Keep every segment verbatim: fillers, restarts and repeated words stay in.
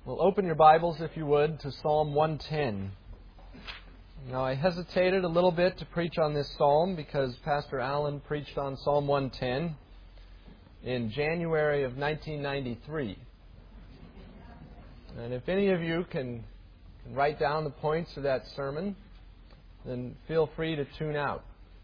Well, open your Bibles, if you would, to Psalm one ten. Now, I hesitated a little bit to preach on this psalm because Pastor Allen preached on Psalm one ten in January of nineteen ninety-three. And if any of you can, can write down the points of that sermon, then feel free to tune out.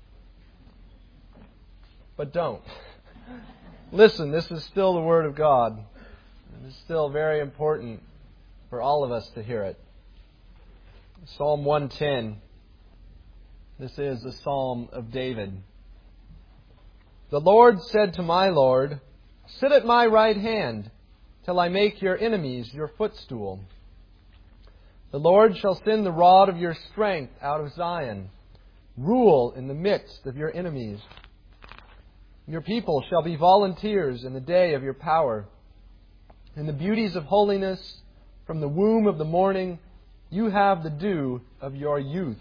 But don't. Listen, this is still the Word of God. And it's still very important for all of us to hear it. Psalm one ten. This is a psalm of David. The Lord said to my Lord, "Sit at my right hand, till I make your enemies your footstool. The Lord shall send the rod of your strength out of Zion. Rule in the midst of your enemies. Your people shall be volunteers in the day of your power. In the beauties of holiness, from the womb of the morning, you have the dew of your youth.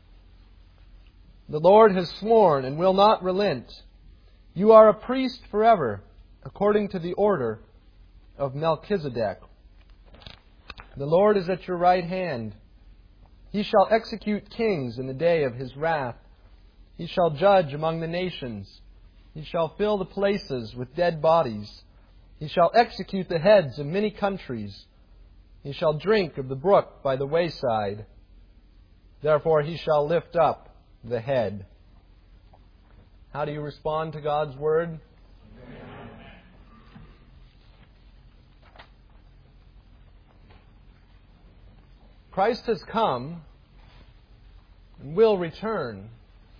The Lord has sworn and will not relent. You are a priest forever, according to the order of Melchizedek. The Lord is at your right hand. He shall execute kings in the day of His wrath. He shall judge among the nations. He shall fill the places with dead bodies. He shall execute the heads of many countries. He shall drink of the brook by the wayside. Therefore He shall lift up the head." How do you respond to God's Word? Amen. Christ has come and will return.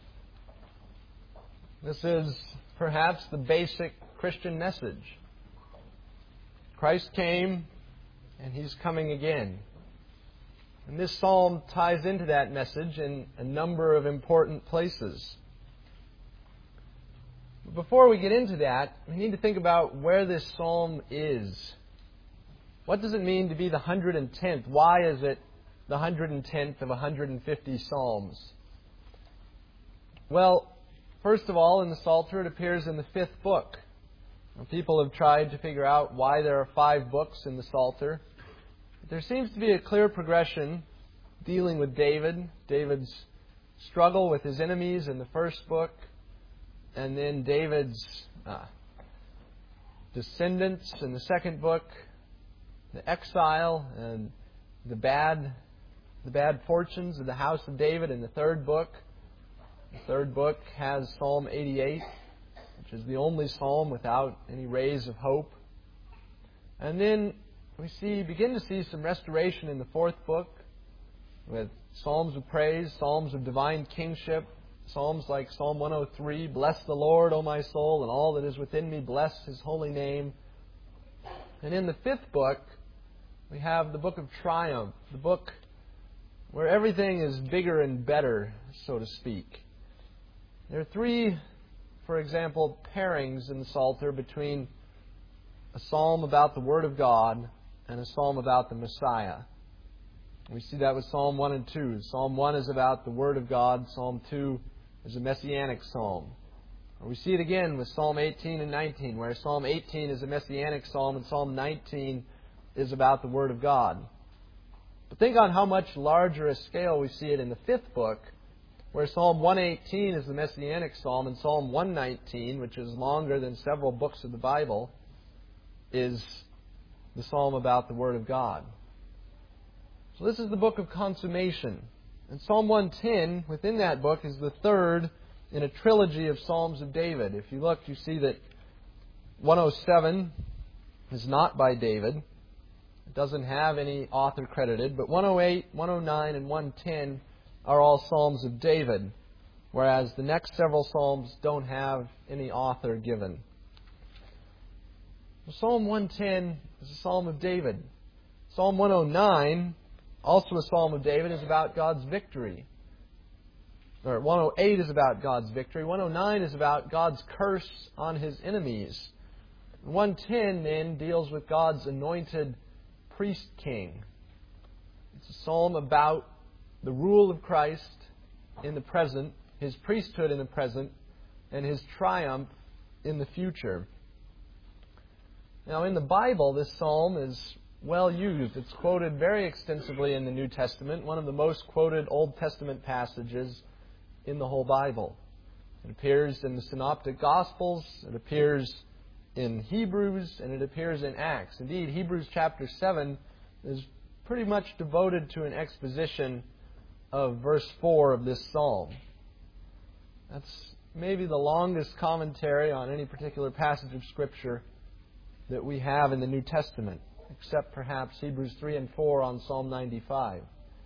This is perhaps the basic Christian message. Christ came, and He's coming again. And this psalm ties into that message in a number of important places. But before we get into that, we need to think about where this psalm is. What does it mean to be the one hundred tenth? Why is it the one hundred tenth of one hundred fifty psalms? Well, first of all, in the Psalter, it appears in the fifth book. People have tried to figure out why there are five books in the Psalter. There seems to be a clear progression dealing with David, David's struggle with his enemies in the first book, and then David's uh, descendants in the second book, the exile and the bad, the bad fortunes of the house of David in the third book. The third book has Psalm eighty-eight. Which is the only psalm without any rays of hope. And then we see begin to see some restoration in the fourth book with psalms of praise, psalms of divine kingship, psalms like Psalm one oh three, "Bless the Lord, O my soul, and all that is within me, bless His holy name." And in the fifth book, we have the book of triumph, the book where everything is bigger and better, so to speak. There are three, for example, pairings in the Psalter between a psalm about the Word of God and a psalm about the Messiah. We see that with Psalm one and two. Psalm one is about the Word of God. Psalm two is a messianic psalm. We see it again with Psalm eighteen and nineteen, where Psalm eighteen is a messianic psalm and Psalm nineteen is about the Word of God. But think on how much larger a scale we see it in the fifth book, where Psalm one eighteen is the Messianic Psalm, and Psalm one nineteen, which is longer than several books of the Bible, is the Psalm about the Word of God. So this is the book of consummation. And Psalm one ten, within that book, is the third in a trilogy of Psalms of David. If you look, you see that one oh seven is not by David. It doesn't have any author credited, but one oh eight, one oh nine, and one ten are all Psalms of David, whereas the next several Psalms don't have any author given. Psalm one ten is a Psalm of David. Psalm one oh nine, also a Psalm of David, is about God's victory. Or one oh eight is about God's victory. one oh nine is about God's curse on His enemies. one ten then deals with God's anointed priest king. It's a psalm about the rule of Christ in the present, His priesthood in the present, and His triumph in the future. Now, in the Bible, this psalm is well used. It's quoted very extensively in the New Testament, one of the most quoted Old Testament passages in the whole Bible. It appears in the Synoptic Gospels, it appears in Hebrews, and it appears in Acts. Indeed, Hebrews chapter seven is pretty much devoted to an exposition of verse four of this psalm. That's maybe the longest commentary on any particular passage of Scripture that we have in the New Testament, except perhaps Hebrews three and four on Psalm ninety-five.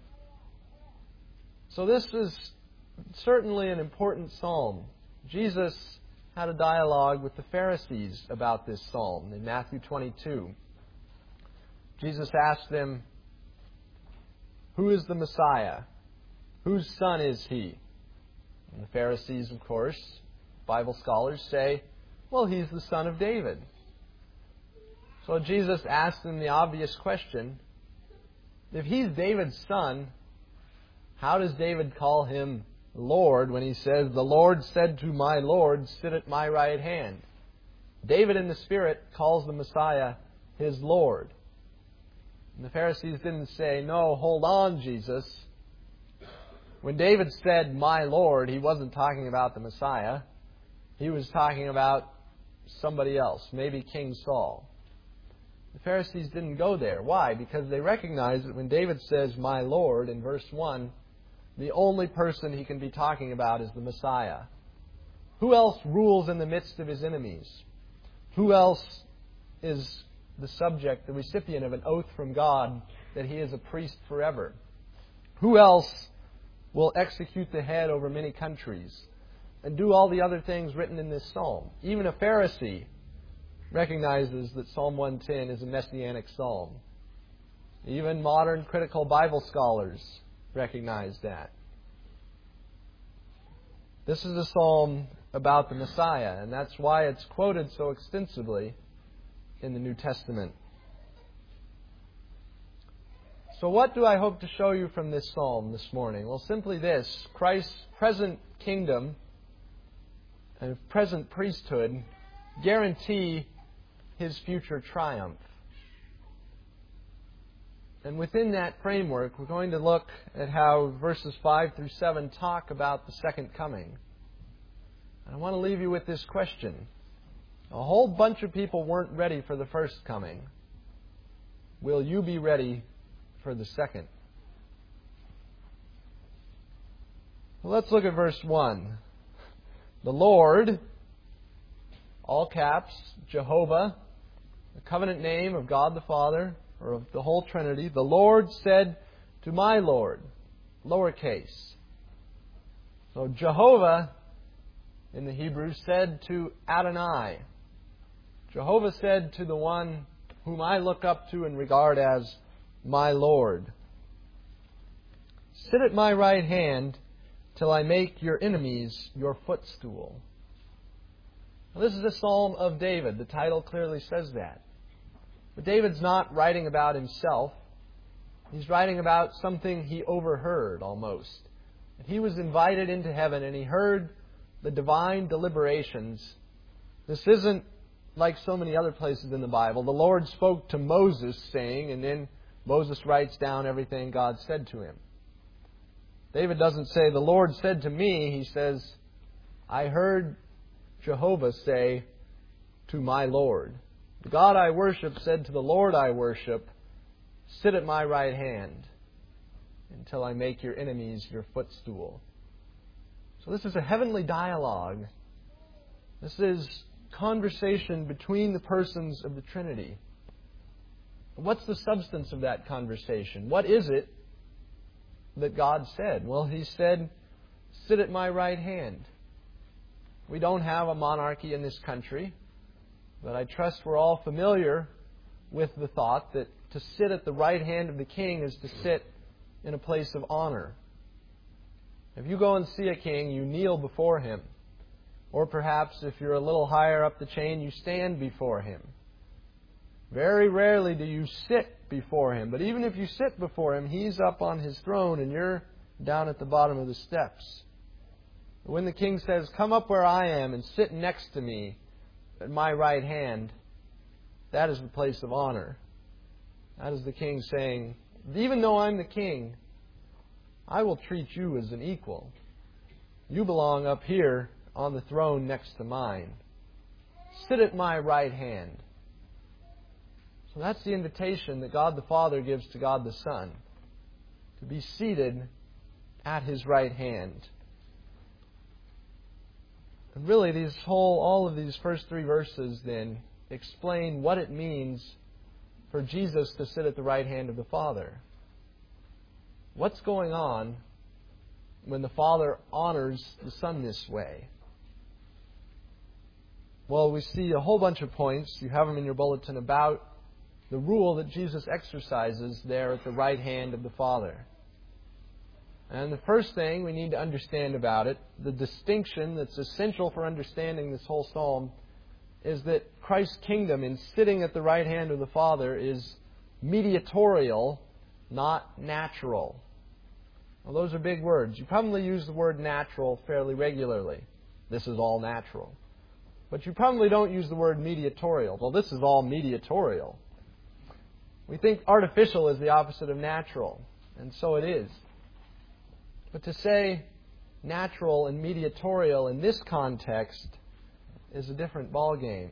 So this is certainly an important psalm. Jesus had a dialogue with the Pharisees about this psalm in Matthew twenty-two. Jesus asked them, "Who is the Messiah? Whose son is he?" And the Pharisees, of course, Bible scholars say, well, he's the son of David. So Jesus asked them the obvious question, if he's David's son, how does David call him Lord when he says, "The Lord said to my Lord, sit at my right hand"? David in the Spirit calls the Messiah his Lord. And the Pharisees didn't say, "No, hold on, Jesus. When David said, 'my Lord,' he wasn't talking about the Messiah. He was talking about somebody else, maybe King Saul." The Pharisees didn't go there. Why? Because they recognize that when David says, "my Lord," in verse one, the only person he can be talking about is the Messiah. Who else rules in the midst of his enemies? Who else is the subject, the recipient of an oath from God that he is a priest forever? Who else will execute the head over many countries and do all the other things written in this psalm? Even a Pharisee recognizes that Psalm one ten is a messianic psalm. Even modern critical Bible scholars recognize that. This is a psalm about the Messiah, and that's why it's quoted so extensively in the New Testament. So what do I hope to show you from this psalm this morning? Well, simply this: Christ's present kingdom and present priesthood guarantee His future triumph. And within that framework, we're going to look at how verses five through seven talk about the second coming. And I want to leave you with this question. A whole bunch of people weren't ready for the first coming. Will you be ready for the second? Well, let's look at verse one. The Lord, all caps, Jehovah, the covenant name of God the Father, or of the whole Trinity, the Lord said to my Lord, lowercase. So Jehovah, in the Hebrew, said to Adonai. Jehovah said to the one whom I look up to and regard as my Lord, sit at my right hand till I make your enemies your footstool. Now, this is a psalm of David. The title clearly says that. But David's not writing about himself. He's writing about something he overheard almost. And he was invited into heaven and he heard the divine deliberations. This isn't like so many other places in the Bible. The Lord spoke to Moses saying, and then Moses writes down everything God said to him. David doesn't say, the Lord said to me. He says, I heard Jehovah say to my Lord. The God I worship said to the Lord I worship, sit at my right hand until I make your enemies your footstool. So this is a heavenly dialogue. This is conversation between the persons of the Trinity. What's the substance of that conversation? What is it that God said? Well, He said, sit at my right hand. We don't have a monarchy in this country, but I trust we're all familiar with the thought that to sit at the right hand of the king is to sit in a place of honor. If you go and see a king, you kneel before him. Or perhaps if you're a little higher up the chain, you stand before him. Very rarely do you sit before him. But even if you sit before him, he's up on his throne and you're down at the bottom of the steps. When the king says, come up where I am and sit next to me at my right hand, that is the place of honor. That is the king saying, even though I'm the king, I will treat you as an equal. You belong up here on the throne next to mine. Sit at my right hand. So that's the invitation that God the Father gives to God the Son, to be seated at His right hand. And really, these whole, all of these first three verses then explain what it means for Jesus to sit at the right hand of the Father. What's going on when the Father honors the Son this way? Well, we see a whole bunch of points. You have them in your bulletin about the rule that Jesus exercises there at the right hand of the Father. And the first thing we need to understand about it, the distinction that's essential for understanding this whole psalm, is that Christ's kingdom in sitting at the right hand of the Father is mediatorial, not natural. Well, those are big words. You probably use the word natural fairly regularly. This is all natural. But you probably don't use the word mediatorial. Well, this is all mediatorial. We think artificial is the opposite of natural, and so it is. But to say natural and mediatorial in this context is a different ballgame.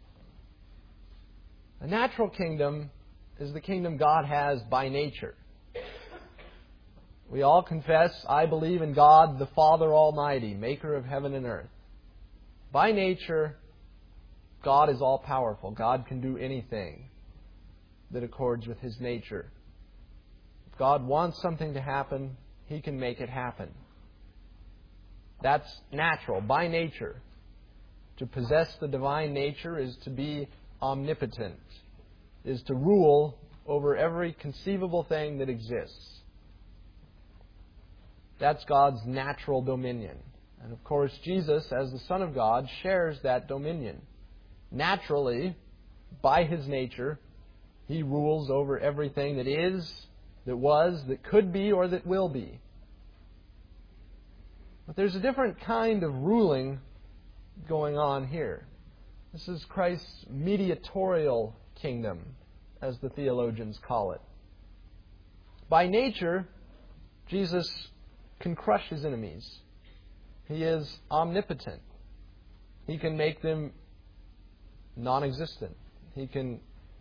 A natural kingdom is the kingdom God has by nature. We all confess, I believe in God, the Father Almighty, maker of heaven and earth. By nature, God is all-powerful. God can do anything that accords with His nature. If God wants something to happen, He can make it happen. That's natural, by nature. To possess the divine nature is to be omnipotent, is to rule over every conceivable thing that exists. That's God's natural dominion. And of course, Jesus, as the Son of God, shares that dominion. Naturally, by His nature, He rules over everything that is, that was, that could be, or that will be. But there's a different kind of ruling going on here. This is Christ's mediatorial kingdom, as the theologians call it. By nature, Jesus can crush His enemies. He is omnipotent. He can make them non-existent. He can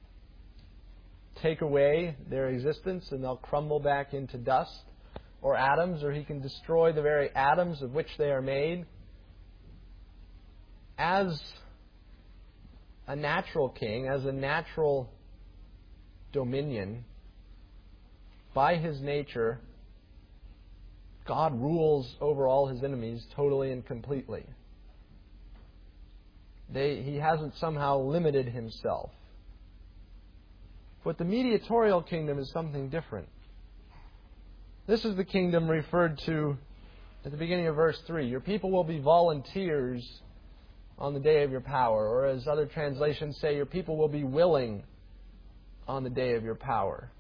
take away their existence and they'll crumble back into dust or atoms, or He can destroy the very atoms of which they are made. As a natural king, as a natural dominion, by His nature, God rules over all His enemies totally and completely. They, he hasn't somehow limited Himself. But the mediatorial kingdom is something different. This is the kingdom referred to at the beginning of verse three. Your people will be volunteers on the day of your power. Or as other translations say, your people will be willing on the day of your power.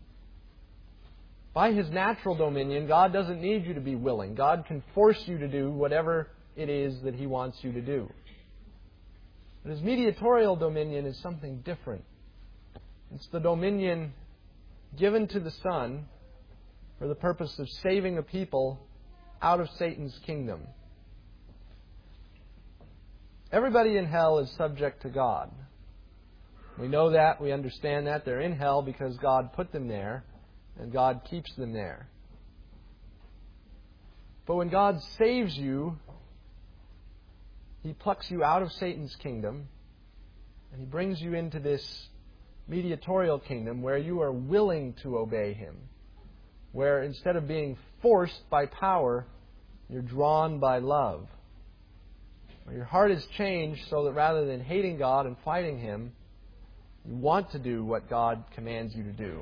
By His natural dominion, God doesn't need you to be willing. God can force you to do whatever it is that He wants you to do. But His mediatorial dominion is something different. It's the dominion given to the Son for the purpose of saving a people out of Satan's kingdom. Everybody in hell is subject to God. We know that, we understand that. They're in hell because God put them there, and God keeps them there. But when God saves you, He plucks you out of Satan's kingdom, and He brings you into this mediatorial kingdom where you are willing to obey Him. Where instead of being forced by power, you're drawn by love. Where your heart is changed so that rather than hating God and fighting Him, you want to do what God commands you to do.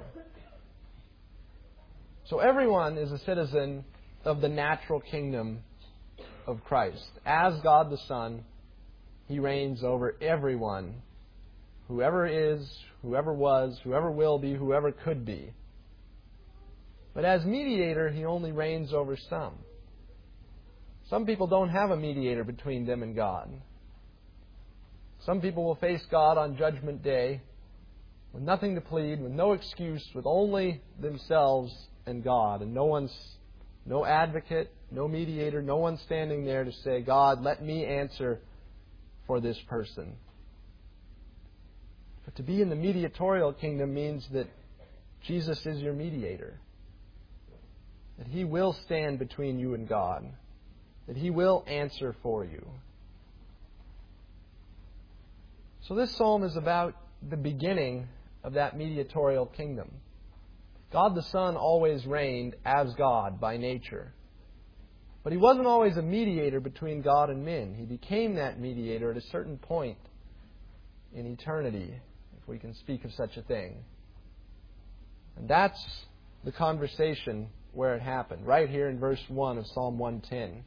So everyone is a citizen of the natural kingdom of Christ. As God the Son, He reigns over everyone. Whoever is, whoever was, whoever will be, whoever could be. But as mediator, He only reigns over some. Some people don't have a mediator between them and God. Some people will face God on Judgment Day with nothing to plead, with no excuse, with only themselves and God, and no one's, no advocate, no mediator, no one standing there to say, God, let me answer for this person. But to be in the mediatorial kingdom means that Jesus is your mediator. That He will stand between you and God. That He will answer for you. So this psalm is about the beginning of that mediatorial kingdom. God the Son always reigned as God by nature. But He wasn't always a mediator between God and men. He became that mediator at a certain point in eternity, if we can speak of such a thing. And that's the conversation where it happened, right here in verse one of Psalm one ten.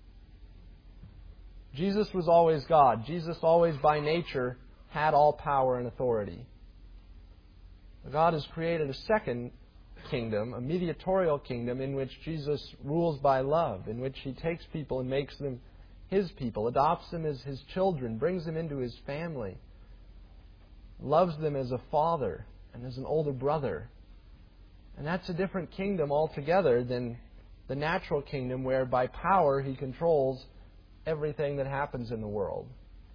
Jesus was always God. Jesus always by nature had all power and authority. God has created a second kingdom, a mediatorial kingdom in which Jesus rules by love, in which He takes people and makes them His people, adopts them as His children, brings them into His family, loves them as a father and as an older brother. And that's a different kingdom altogether than the natural kingdom where by power He controls everything that happens in the world.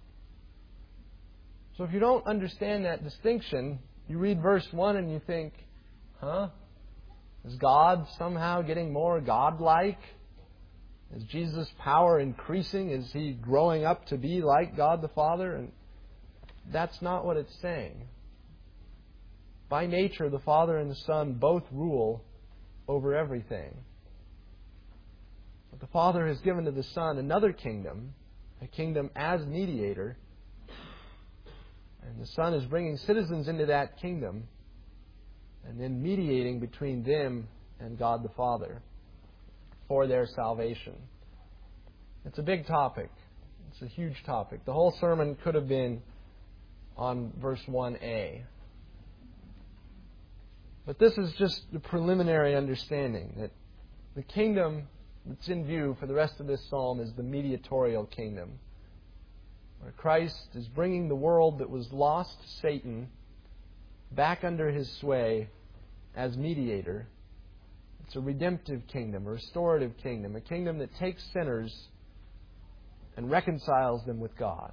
So if you don't understand that distinction, you read verse one and you think, huh? Is God somehow getting more godlike? Is Jesus' power increasing? Is He growing up to be like God the Father? And that's not what it's saying. By nature, the Father and the Son both rule over everything. But the Father has given to the Son another kingdom, a kingdom as mediator. And the Son is bringing citizens into that kingdom and then mediating between them and God the Father for their salvation. It's a big topic. It's a huge topic. The whole sermon could have been on verse one a. But this is just the preliminary understanding that the kingdom that's in view for the rest of this psalm is the mediatorial kingdom, where Christ is bringing the world that was lost to Satan back under His sway as mediator. It's a redemptive kingdom, a restorative kingdom, a kingdom that takes sinners and reconciles them with God.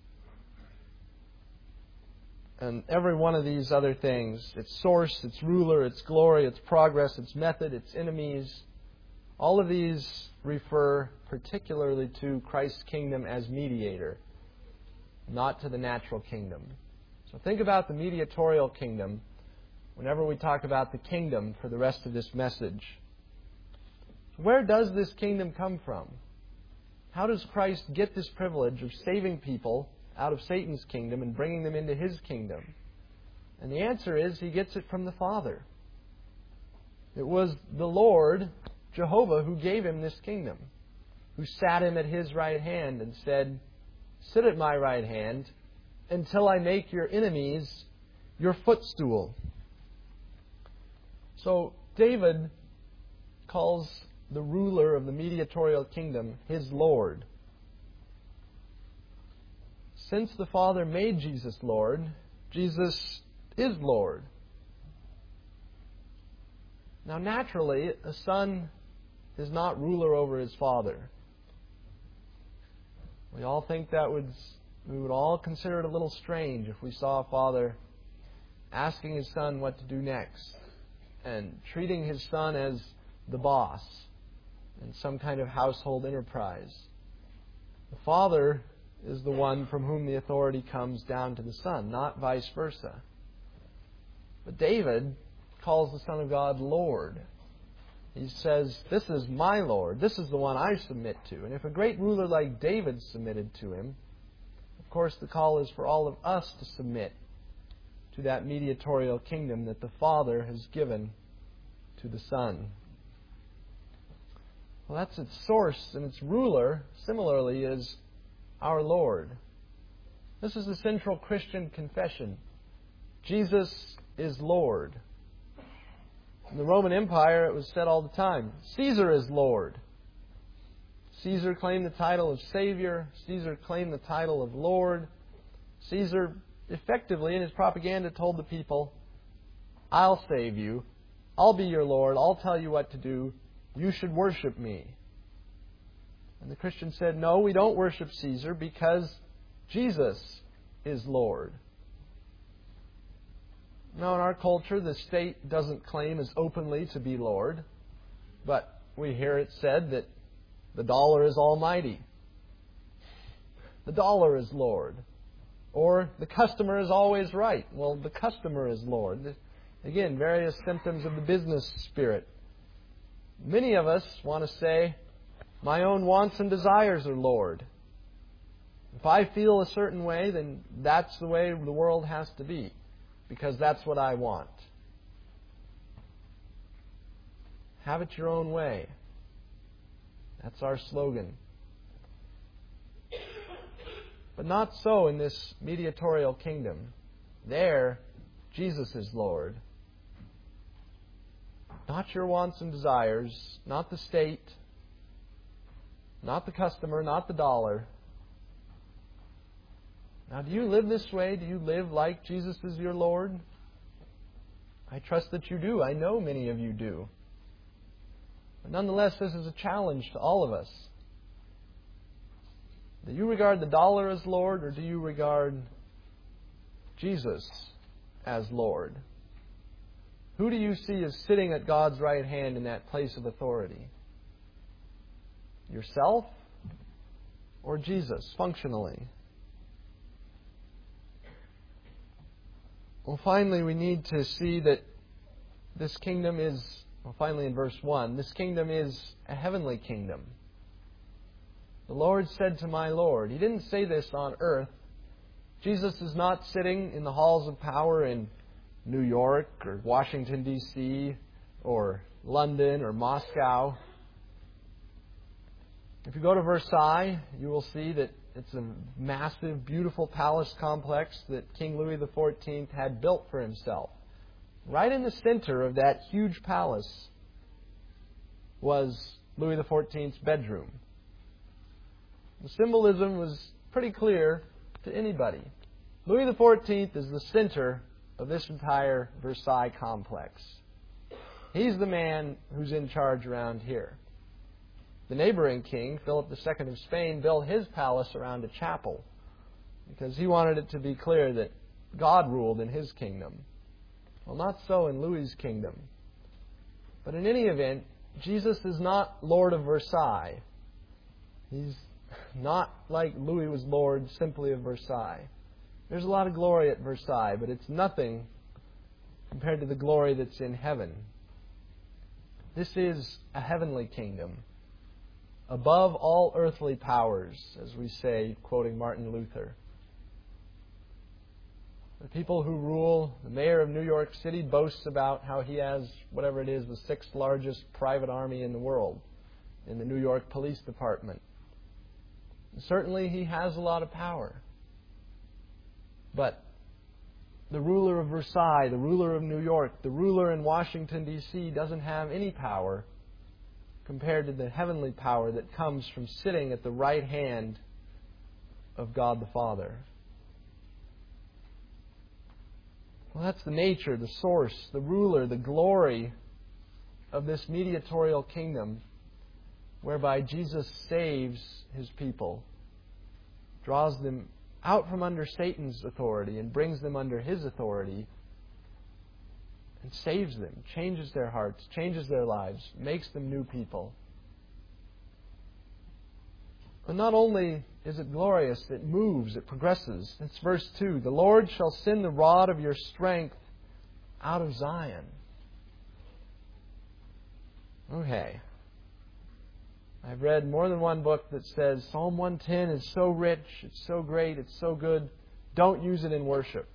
And every one of these other things, its source, its ruler, its glory, its progress, its method, its enemies, all of these refer particularly to Christ's kingdom as mediator, not to the natural kingdom. So think about the mediatorial kingdom whenever we talk about the kingdom for the rest of this message. Where does this kingdom come from? How does Christ get this privilege of saving people out of Satan's kingdom and bringing them into His kingdom? And the answer is He gets it from the Father. It was the Lord, Jehovah, who gave Him this kingdom, who sat Him at His right hand and said, "Sit at my right hand until I make your enemies your footstool." So David calls the ruler of the mediatorial kingdom His Lord. Since the Father made Jesus Lord, Jesus is Lord. Now, naturally, a son is not ruler over his father. We all think that would, we would all consider it a little strange if we saw a father asking his son what to do next and treating his son as the boss in some kind of household enterprise. The father is the one from whom the authority comes down to the Son, not vice versa. But David calls the Son of God Lord. He says, "This is my Lord. This is the one I submit to." And if a great ruler like David submitted to Him, of course the call is for all of us to submit to that mediatorial kingdom that the Father has given to the Son. Well, that's its source, and its ruler, similarly, is our Lord. This is the central Christian confession. Jesus is Lord. In the Roman Empire, it was said all the time, Caesar is Lord. Caesar claimed the title of Savior. Caesar claimed the title of Lord. Caesar effectively in his propaganda told the people, I'll save you. I'll be your Lord. I'll tell you what to do. You should worship me. And the Christians said, no, we don't worship Caesar because Jesus is Lord. Now, in our culture, the state doesn't claim as openly to be Lord, but we hear it said that the dollar is almighty. The dollar is Lord. Or the customer is always right. Well, the customer is Lord. Again, various symptoms of the business spirit. Many of us want to say, my own wants and desires are Lord. If I feel a certain way, then that's the way the world has to be, because that's what I want. Have it your own way. That's our slogan. But not so in this mediatorial kingdom. There, Jesus is Lord. Not your wants and desires, not the state, not the customer, not the dollar. Now, do you live this way? Do you live like Jesus is your Lord? I trust that you do. I know many of you do. But nonetheless, this is a challenge to all of us. Do you regard the dollar as Lord, or do you regard Jesus as Lord? Who do you see as sitting at God's right hand in that place of authority? Yourself or Jesus, functionally? Well, finally, we need to see that this kingdom is, well, finally in verse one, this kingdom is a heavenly kingdom. The Lord said to my Lord. He didn't say this on earth. Jesus is not sitting in the halls of power in New York or Washington, D C or London or Moscow. If you go to Versailles, you will see that it's a massive, beautiful palace complex that King Louis the fourteenth had built for himself. Right in the center of that huge palace was Louis the fourteenth's bedroom. The symbolism was pretty clear to anybody. Louis the fourteenth is the center of this entire Versailles complex. He's the man who's in charge around here. The neighboring king, Philip the Second of Spain, built his palace around a chapel because he wanted it to be clear that God ruled in his kingdom. Well, not so in Louis's kingdom. But in any event, Jesus is not Lord of Versailles. He's not like Louis was Lord simply of Versailles. There's a lot of glory at Versailles, but it's nothing compared to the glory that's in heaven. This is a heavenly kingdom, above all earthly powers, as we say, quoting Martin Luther. The people who rule, the mayor of New York City boasts about how he has, whatever it is, the sixth largest private army in the world, in the New York Police Department. And certainly he has a lot of power. But the ruler of Versailles, the ruler of New York, the ruler in Washington, D C doesn't have any power compared to the heavenly power that comes from sitting at the right hand of God the Father. Well, that's the nature, the source, the ruler, the glory of this mediatorial kingdom whereby Jesus saves His people, draws them out from under Satan's authority and brings them under His authority and saves them, changes their hearts, changes their lives, makes them new people. But not only is it glorious, it moves, it progresses. It's verse two. The Lord shall send the rod of your strength out of Zion. Okay. I've read more than one book that says Psalm one ten is so rich, it's so great, it's so good, don't use it in worship.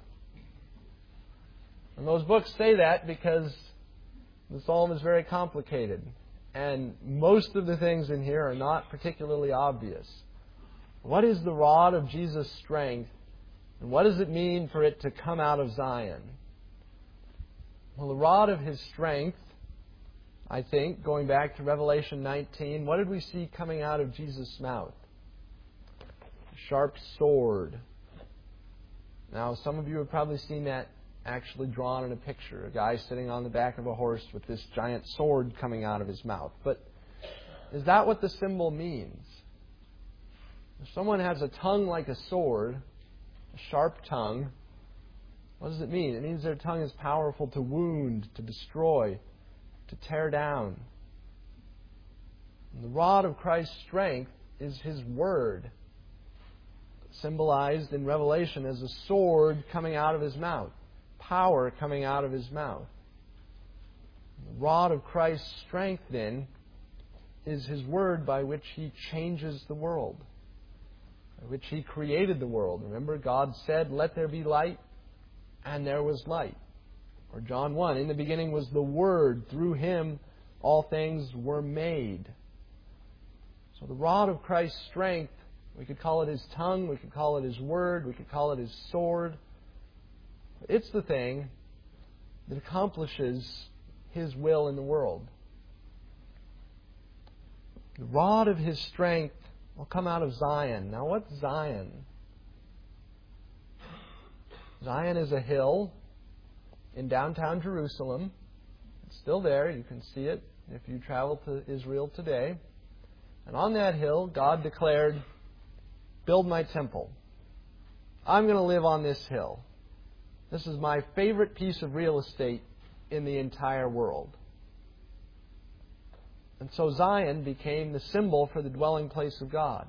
And those books say that because the psalm is very complicated. And most of the things in here are not particularly obvious. What is the rod of Jesus' strength? And what does it mean for it to come out of Zion? Well, the rod of His strength, I think, going back to Revelation nineteen, what did we see coming out of Jesus' mouth? A sharp sword. Now, some of you have probably seen that actually drawn in a picture. A guy sitting on the back of a horse with this giant sword coming out of his mouth. But is that what the symbol means? If someone has a tongue like a sword, a sharp tongue, what does it mean? It means their tongue is powerful to wound, to destroy, to tear down. And the rod of Christ's strength is His Word, symbolized in Revelation as a sword coming out of His mouth, power coming out of His mouth. The rod of Christ's strength, then, is His Word by which He changes the world, by which He created the world. Remember, God said, "Let there be light," and there was light. Or John one, "In the beginning was the Word, through Him all things were made." So the rod of Christ's strength, we could call it His tongue, we could call it His Word, we could call it His sword. It's the thing that accomplishes His will in the world. The rod of His strength will come out of Zion. Now, what's Zion? Zion is a hill in downtown Jerusalem. It's still there. You can see it if you travel to Israel today. And on that hill, God declared, "Build my temple. I'm going to live on this hill. This is my favorite piece of real estate in the entire world." And so Zion became the symbol for the dwelling place of God.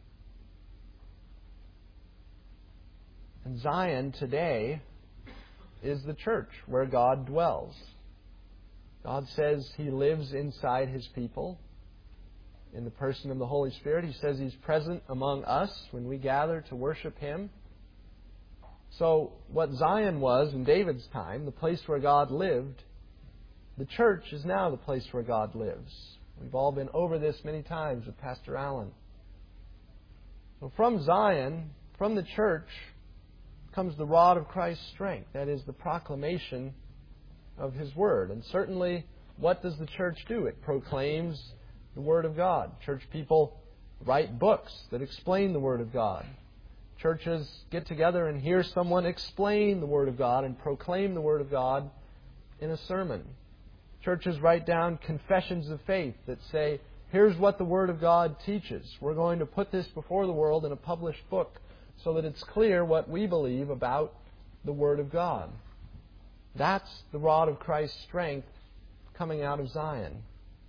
And Zion today is the church where God dwells. God says He lives inside His people in the person of the Holy Spirit. He says He's present among us when we gather to worship Him. So what Zion was in David's time, the place where God lived, the church is now the place where God lives. We've all been over this many times with Pastor Allen. So from Zion, from the church, comes the rod of Christ's strength. That is the proclamation of His Word. And certainly, what does the church do? It proclaims the Word of God. Church people write books that explain the Word of God. Churches get together and hear someone explain the Word of God and proclaim the Word of God in a sermon. Churches write down confessions of faith that say, here's what the Word of God teaches. We're going to put this before the world in a published book so that it's clear what we believe about the Word of God. That's the rod of Christ's strength coming out of Zion.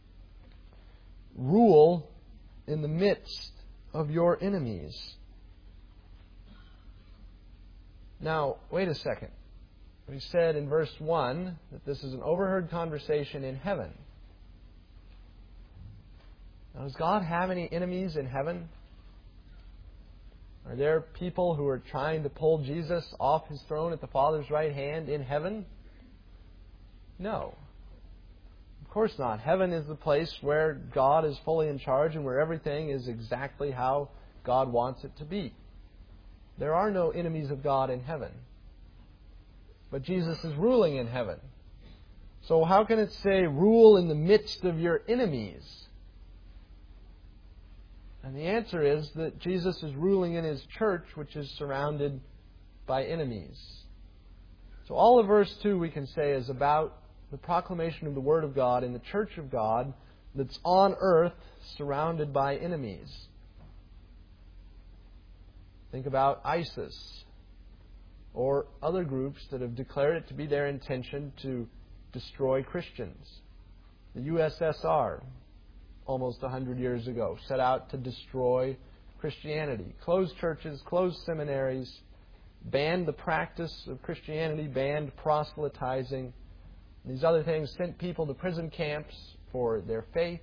Rule in the midst of your enemies. Now, wait a second. We said in verse one that this is an overheard conversation in heaven. Now, does God have any enemies in heaven? Are there people who are trying to pull Jesus off His throne at the Father's right hand in heaven? No. Of course not. Heaven is the place where God is fully in charge and where everything is exactly how God wants it to be. There are no enemies of God in heaven. But Jesus is ruling in heaven. So how can it say, rule in the midst of your enemies? And the answer is that Jesus is ruling in His church, which is surrounded by enemies. So all of verse two, we can say, is about the proclamation of the Word of God in the church of God that's on earth surrounded by enemies. Think about ISIS or other groups that have declared it to be their intention to destroy Christians. The U S S R, almost one hundred years ago, set out to destroy Christianity. Closed churches, closed seminaries, banned the practice of Christianity, banned proselytizing. These other things sent people to prison camps for their faith.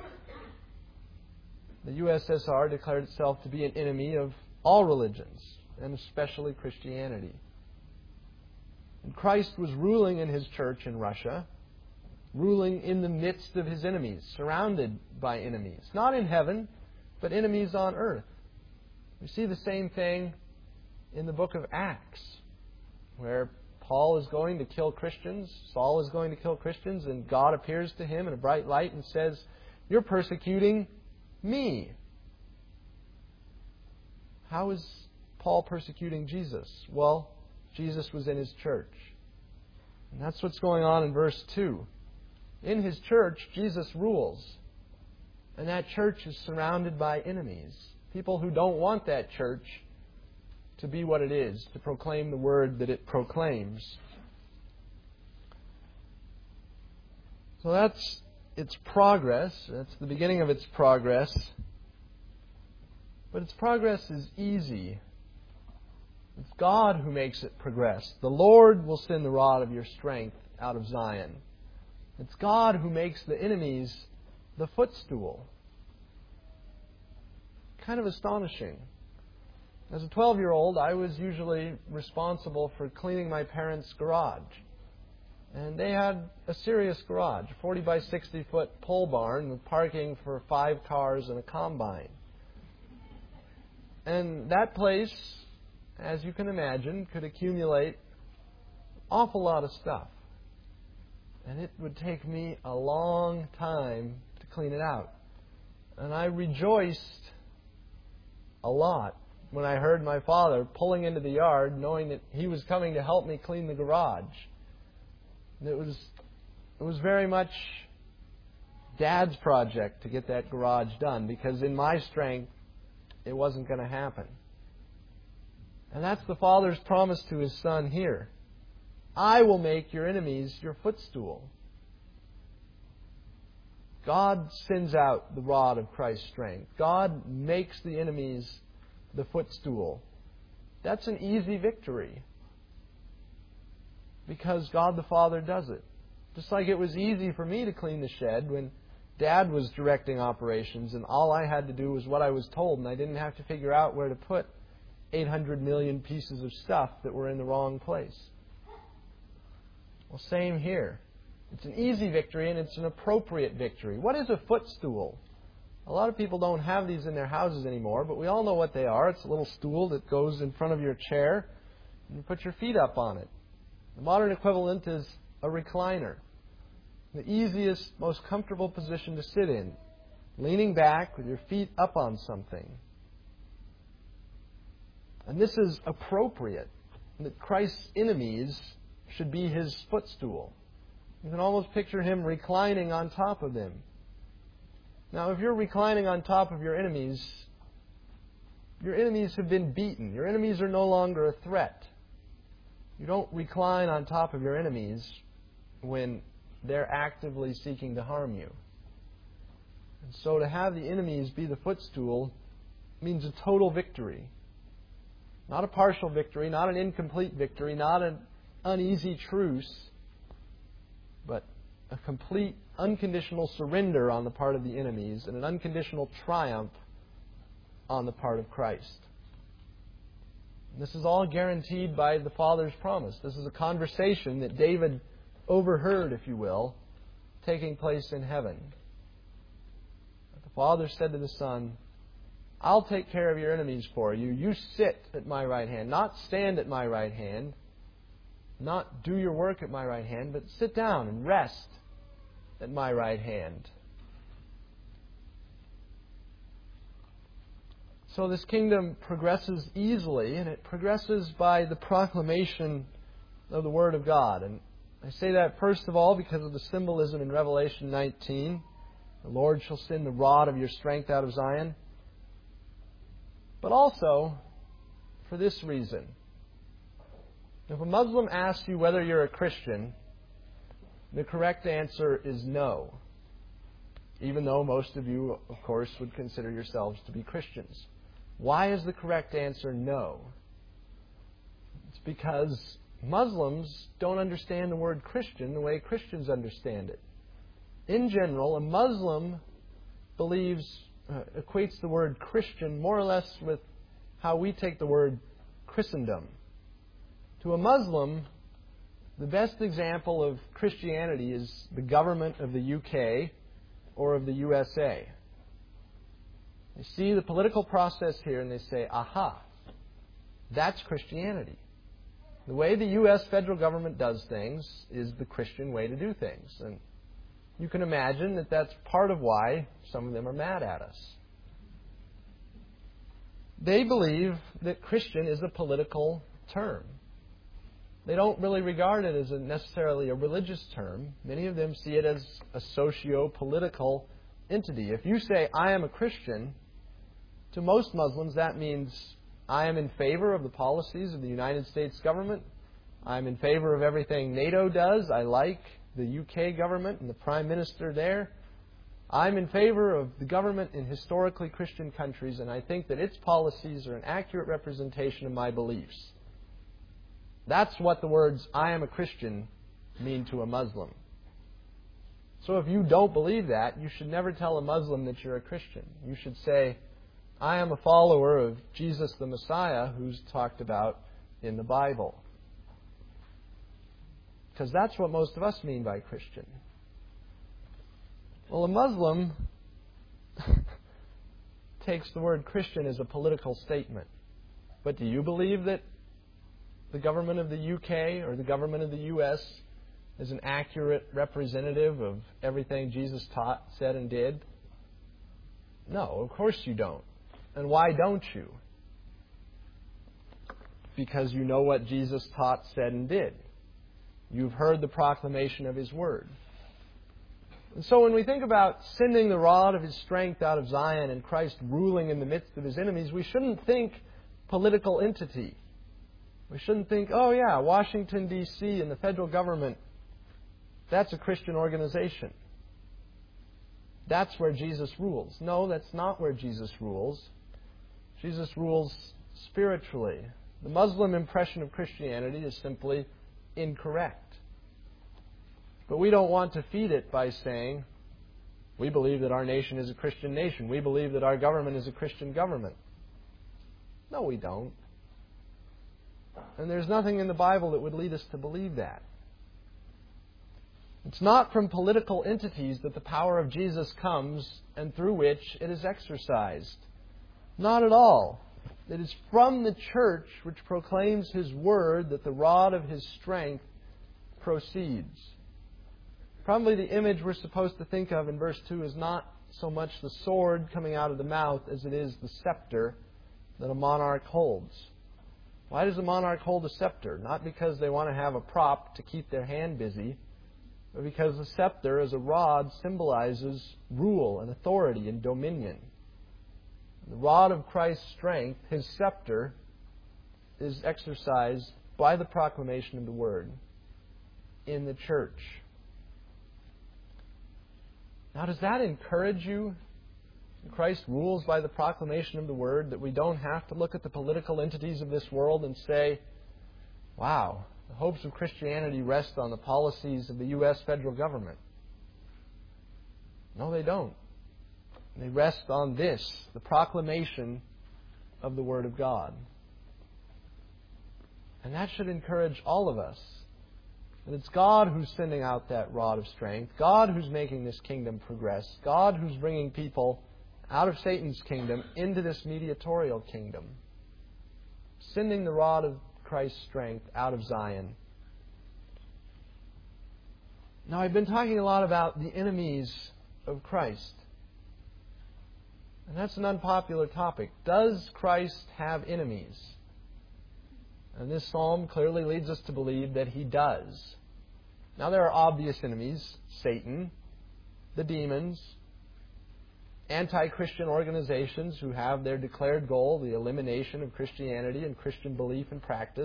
The U S S R declared itself to be an enemy of all religions, and especially Christianity. And Christ was ruling in His church in Russia, ruling in the midst of His enemies, surrounded by enemies. Not in heaven, but enemies on earth. We see the same thing in the book of Acts, where Paul is going to kill Christians, Saul is going to kill Christians, and God appears to him in a bright light and says, "You're persecuting me." How is Paul persecuting Jesus? Well, Jesus was in His church. And that's what's going on in verse two. In His church, Jesus rules. And that church is surrounded by enemies. People who don't want that church to be what it is, to proclaim the word that it proclaims. So that's its progress. That's the beginning of its progress. But its progress is easy. It's God who makes it progress. The Lord will send the rod of your strength out of Zion. It's God who makes the enemies the footstool. Kind of astonishing. As a twelve-year-old, I was usually responsible for cleaning my parents' garage. And they had a serious garage, a forty by sixty foot pole barn with parking for five cars and a combine. And that place, as you can imagine, could accumulate an awful lot of stuff. And it would take me a long time to clean it out. And I rejoiced a lot when I heard my father pulling into the yard knowing that he was coming to help me clean the garage. And it was, it was very much Dad's project to get that garage done, because in my strength, it wasn't going to happen. And that's the Father's promise to His Son here. I will make your enemies your footstool. God sends out the rod of Christ's strength. God makes the enemies the footstool. That's an easy victory, because God the Father does it. Just like it was easy for me to clean the shed when Dad was directing operations and all I had to do was what I was told, and I didn't have to figure out where to put eight hundred million pieces of stuff that were in the wrong place. Well, same here. It's an easy victory and it's an appropriate victory. What is a footstool? A lot of people don't have these in their houses anymore, but we all know what they are. It's a little stool that goes in front of your chair and you put your feet up on it. The modern equivalent is a recliner. The easiest, most comfortable position to sit in, leaning back with your feet up on something. And this is appropriate, that Christ's enemies should be His footstool. You can almost picture Him reclining on top of them. Now, if you're reclining on top of your enemies, your enemies have been beaten. Your enemies are no longer a threat. You don't recline on top of your enemies when they're actively seeking to harm you. And so to have the enemies be the footstool means a total victory. Not a partial victory, not an incomplete victory, not an uneasy truce, but a complete unconditional surrender on the part of the enemies and an unconditional triumph on the part of Christ. This is all guaranteed by the Father's promise. This is a conversation that David overheard, if you will, taking place in heaven. The Father said to the Son, I'll take care of your enemies for you. You sit at my right hand. Not stand at my right hand. Not do your work at my right hand, but sit down and rest at my right hand. So this kingdom progresses easily, and it progresses by the proclamation of the Word of God. And I say that first of all because of the symbolism in Revelation nineteen. The Lord shall send the rod of your strength out of Zion. But also for this reason. If a Muslim asks you whether you're a Christian, the correct answer is no. Even though most of you, of course, would consider yourselves to be Christians. Why is the correct answer no? It's because Muslims don't understand the word Christian the way Christians understand it. In general, a Muslim believes, uh, equates the word Christian more or less with how we take the word Christendom. To a Muslim, the best example of Christianity is the government of the U K or of the U S A. They see the political process here and they say, aha, that's Christianity. The way the U S federal government does things is the Christian way to do things. And you can imagine that that's part of why some of them are mad at us. They believe that Christian is a political term. They don't really regard it as a necessarily a religious term. Many of them see it as a socio-political entity. If you say, I am a Christian, to most Muslims that means I am in favor of the policies of the United States government. I'm in favor of everything NATO does. I like the U K government and the Prime Minister there. I'm in favor of the government in historically Christian countries, and I think that its policies are an accurate representation of my beliefs. That's what the words, I am a Christian, mean to a Muslim. So if you don't believe that, you should never tell a Muslim that you're a Christian. You should say, I am a follower of Jesus the Messiah who's talked about in the Bible. Because that's what most of us mean by Christian. Well, a Muslim takes the word Christian as a political statement. But do you believe that the government of the U K or the government of the U S is an accurate representative of everything Jesus taught, said, and did? No, of course you don't. And why don't you? Because you know what Jesus taught, said, and did. You've heard the proclamation of His Word. And so when we think about sending the rod of His strength out of Zion and Christ ruling in the midst of His enemies, we shouldn't think political entity. We shouldn't think, oh yeah, Washington, D C and the federal government, that's a Christian organization. That's where Jesus rules. No, that's not where Jesus rules. Jesus rules spiritually. The Muslim impression of Christianity is simply incorrect. But we don't want to feed it by saying, we believe that our nation is a Christian nation. We believe that our government is a Christian government. No, we don't. And there's nothing in the Bible that would lead us to believe that. It's not from political entities that the power of Jesus comes and through which it is exercised. Not at all. It is from the church which proclaims His Word that the rod of His strength proceeds. Probably the image we're supposed to think of in verse two is not so much the sword coming out of the mouth as it is the scepter that a monarch holds. Why does a monarch hold a scepter? Not because they want to have a prop to keep their hand busy, but because the scepter as a rod symbolizes rule and authority and dominion. The rod of Christ's strength, His scepter, is exercised by the proclamation of the Word in the church. Now, does that encourage you? Christ rules by the proclamation of the Word, that we don't have to look at the political entities of this world and say, wow, the hopes of Christianity rest on the policies of the U S federal government. No, they don't. They rest on this, the proclamation of the Word of God. And that should encourage all of us. That it's God who's sending out that rod of strength, God who's making this kingdom progress, God who's bringing people out of Satan's kingdom into this mediatorial kingdom, sending the rod of Christ's strength out of Zion. Now, I've been talking a lot about the enemies of Christ. And that's an unpopular topic. Does Christ have enemies? And this psalm clearly leads us to believe that He does. Now, there are obvious enemies: Satan, the demons, anti-Christian organizations who have their declared goal the elimination of Christianity and Christian belief and practice.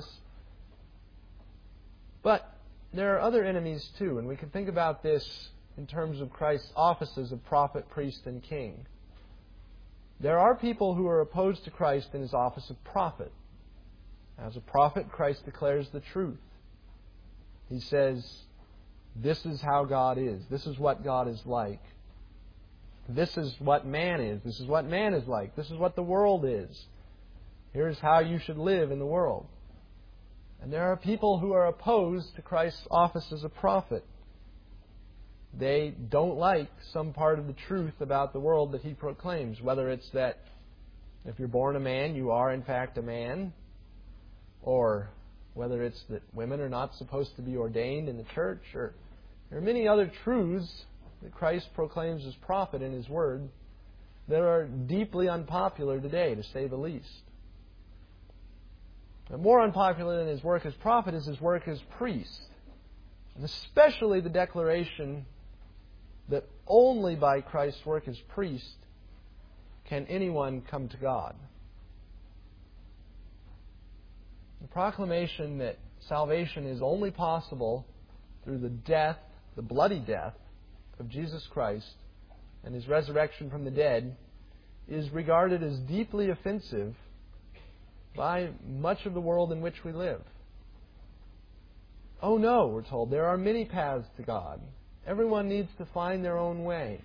But there are other enemies too, and we can think about this in terms of Christ's offices of prophet, priest, and king. There are people who are opposed to Christ in His office of prophet. As a prophet, Christ declares the truth. He says, this is how God is. This is what God is like. This is what man is. This is what man is like. This is what the world is. Here's how you should live in the world. And there are people who are opposed to Christ's office as a prophet. They don't like some part of the truth about the world that He proclaims, whether it's that if you're born a man, you are in fact a man, or whether it's that women are not supposed to be ordained in the church, or there are many other truths that Christ proclaims as prophet in His Word that are deeply unpopular today, to say the least. But more unpopular than his work as prophet is his work as priest. And especially the declaration that only by Christ's work as priest can anyone come to God. The proclamation that salvation is only possible through the death, the bloody death of Jesus Christ and His resurrection from the dead is regarded as deeply offensive by much of the world in which we live. Oh no, we're told, there are many paths to God. Everyone needs to find their own way.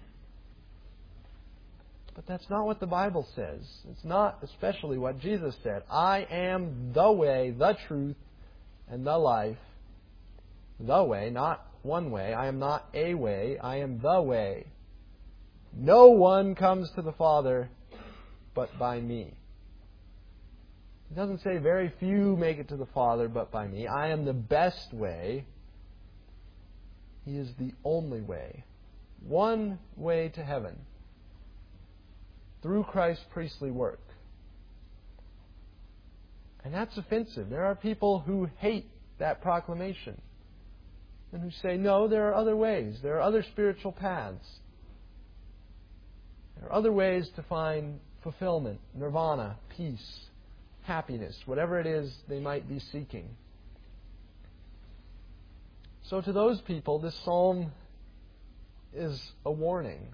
But that's not what the Bible says. It's not especially what Jesus said. I am the way, the truth, and the life. The way, not one way. I am not a way. I am the way. No one comes to the Father but by me. It doesn't say very few make it to the Father but by me. I am the best way. He is the only way. One way to heaven. Through Christ's priestly work. And that's offensive. There are people who hate that proclamation. And who say, no, there are other ways. There are other spiritual paths. There are other ways to find fulfillment, nirvana, peace, happiness, whatever it is they might be seeking. So to those people, this psalm is a warning.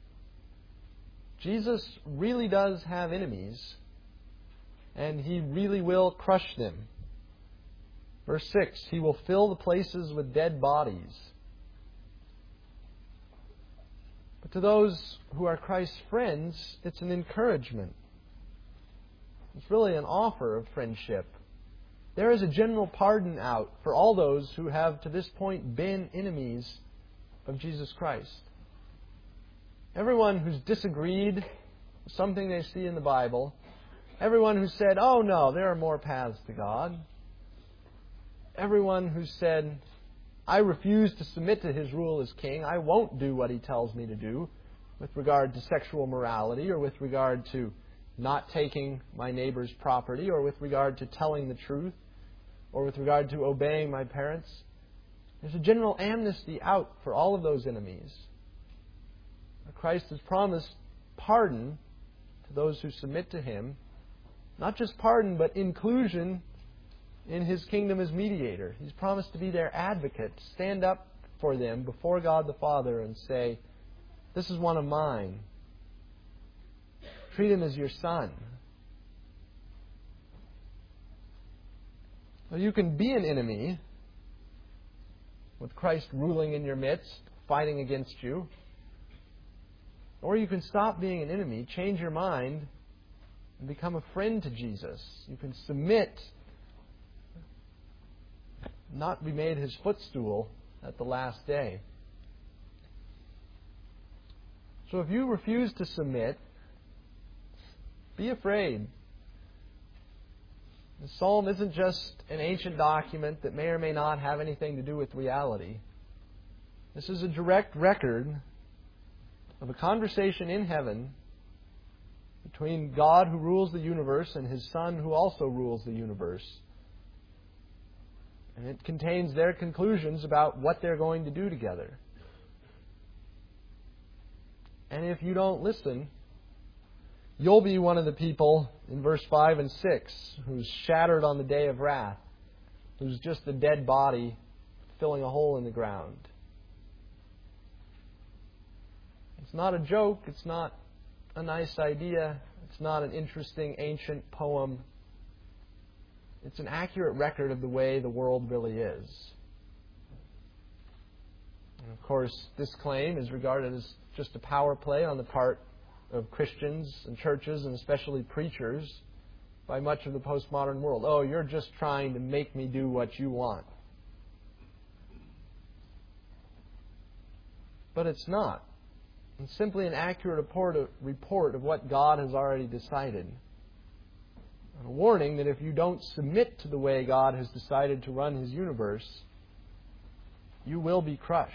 Jesus really does have enemies, and He really will crush them. Verse six, He will fill the places with dead bodies. But to those who are Christ's friends, it's an encouragement. It's really an offer of friendship. There is a general pardon out for all those who have to this point been enemies of Jesus Christ. Everyone who's disagreed with something they see in the Bible, everyone who said, oh no, there are more paths to God, everyone who said, I refuse to submit to His rule as king, I won't do what He tells me to do with regard to sexual morality or with regard to not taking my neighbor's property or with regard to telling the truth or with regard to obeying my parents. There's a general amnesty out for all of those enemies. Christ has promised pardon to those who submit to Him. Not just pardon, but inclusion in His kingdom as mediator. He's promised to be their advocate, to stand up for them before God the Father and say, this is one of mine. Treat him as your son. So you can be an enemy with Christ ruling in your midst, fighting against you. Or you can stop being an enemy, change your mind, and become a friend to Jesus. You can submit, not be made His footstool at the last day. So if you refuse to submit, be afraid. The Psalm isn't just an ancient document that may or may not have anything to do with reality. This is a direct record of a conversation in heaven between God who rules the universe and His Son who also rules the universe. And it contains their conclusions about what they're going to do together. And if you don't listen, you'll be one of the people in verse five and six who's shattered on the day of wrath, who's just a dead body filling a hole in the ground. It's not a joke. It's not a nice idea. It's not an interesting ancient poem. It's an accurate record of the way the world really is. And of course, this claim is regarded as just a power play on the part of Christians and churches and especially preachers by much of the postmodern world. Oh, you're just trying to make me do what you want. But it's not. It's simply an accurate report of, report of what God has already decided. And a warning that if you don't submit to the way God has decided to run His universe, you will be crushed.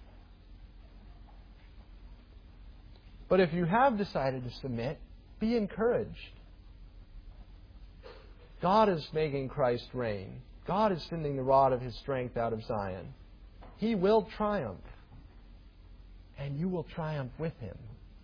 But if you have decided to submit, be encouraged. God is making Christ reign. God is sending the rod of His strength out of Zion. He will triumph. And you will triumph with Him.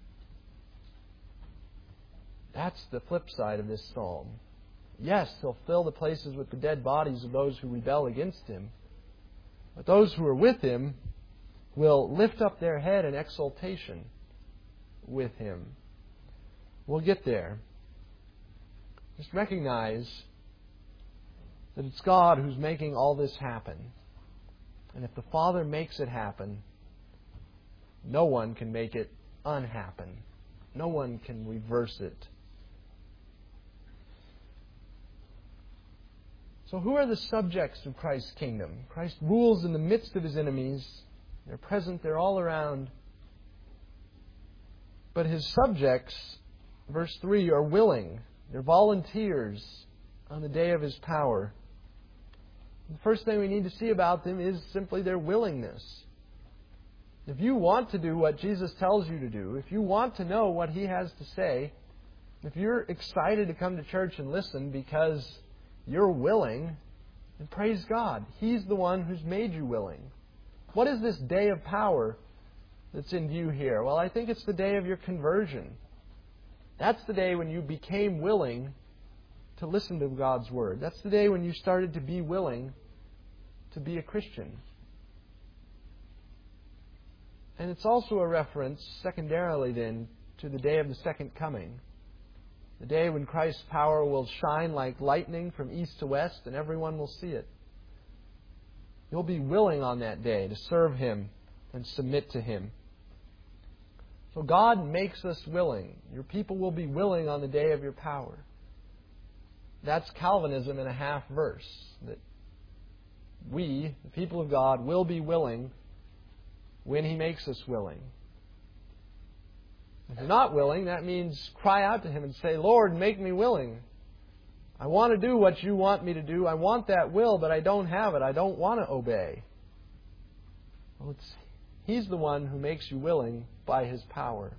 That's the flip side of this psalm. Yes, He'll fill the places with the dead bodies of those who rebel against Him. But those who are with Him will lift up their head in exultation with Him. We'll get there. Just recognize that it's God who's making all this happen. And if the Father makes it happen, no one can make it unhappen. No one can reverse it. So who are the subjects of Christ's kingdom? Christ rules in the midst of His enemies. They're present, they're all around. But His subjects, verse three, are willing. They're volunteers on the day of His power. The first thing we need to see about them is simply their willingness. If you want to do what Jesus tells you to do, if you want to know what He has to say, if you're excited to come to church and listen because you're willing, then praise God. He's the one who's made you willing. What is this day of power that's in view here? Well, I think it's the day of your conversion. That's the day when you became willing to listen to God's Word. That's the day when you started to be willing to be a Christian. And it's also a reference, secondarily then, to the day of the second coming. The day when Christ's power will shine like lightning from east to west, and everyone will see it. You'll be willing on that day to serve Him and submit to Him. So God makes us willing. Your people will be willing on the day of your power. That's Calvinism in a half verse. That we, the people of God, will be willing when He makes us willing. If you're not willing, that means cry out to Him and say, Lord, make me willing. I want to do what You want me to do. I want that will, but I don't have it. I don't want to obey. Well, it's, He's the one who makes you willing by His power.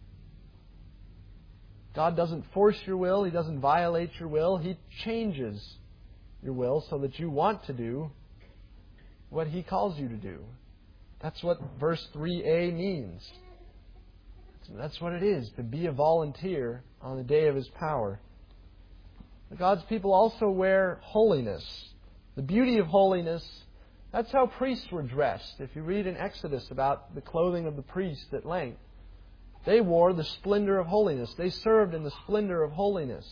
God doesn't force your will. He doesn't violate your will. He changes your will so that you want to do what He calls you to do. That's what verse three a means. That's what it is, to be a volunteer on the day of His power. God's people also wear holiness. The beauty of holiness, that's how priests were dressed. If you read in Exodus about the clothing of the priests at length, they wore the splendor of holiness. They served in the splendor of holiness.